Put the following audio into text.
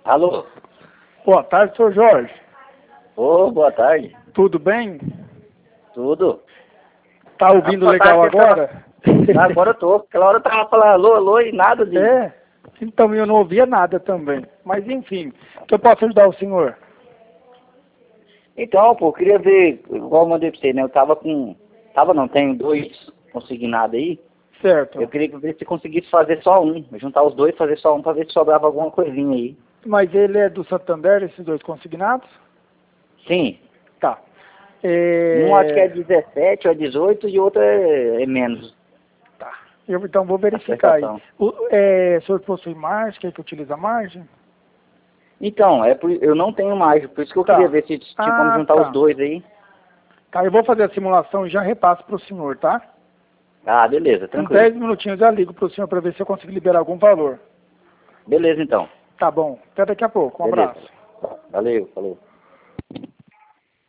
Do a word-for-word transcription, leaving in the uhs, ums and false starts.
Alô? Boa tarde, senhor Jorge. Ô, boa tarde. Tudo bem? Tudo? Tá ouvindo Ah, legal tarde, agora? Tava... Agora eu tô. Aquela hora eu tava falando alô, alô e nada de... É, então eu não ouvia nada também. Mas enfim, que eu posso ajudar o senhor? Então, pô, eu queria ver, igual eu mandei pra você, né? Eu tava com... Tava não, tenho dois consignados aí. Certo. Eu queria ver se conseguisse fazer só um. Juntar os dois, fazer só um, pra ver se sobrava alguma coisinha aí. Mas ele é do Santander, esses dois consignados? Sim. Tá. É... Um acho que é dezessete ou é dezoito e o outro é, é menos. Tá. Eu então vou verificar aí. Acertação. O, é, o senhor possui margem? Quer que utilize a margem? Então, é por, eu não tenho mais, por isso que eu Tá. queria ver se tinha como Ah, juntar tá. os dois aí. Tá, eu vou fazer a simulação e já repasso para o senhor, tá? Ah, beleza, Com tranquilo. dez minutinhos eu já ligo para o senhor para ver se eu consigo liberar algum valor. Beleza, então. Tá bom. Até daqui a pouco. Um Beleza. abraço. Valeu, falou.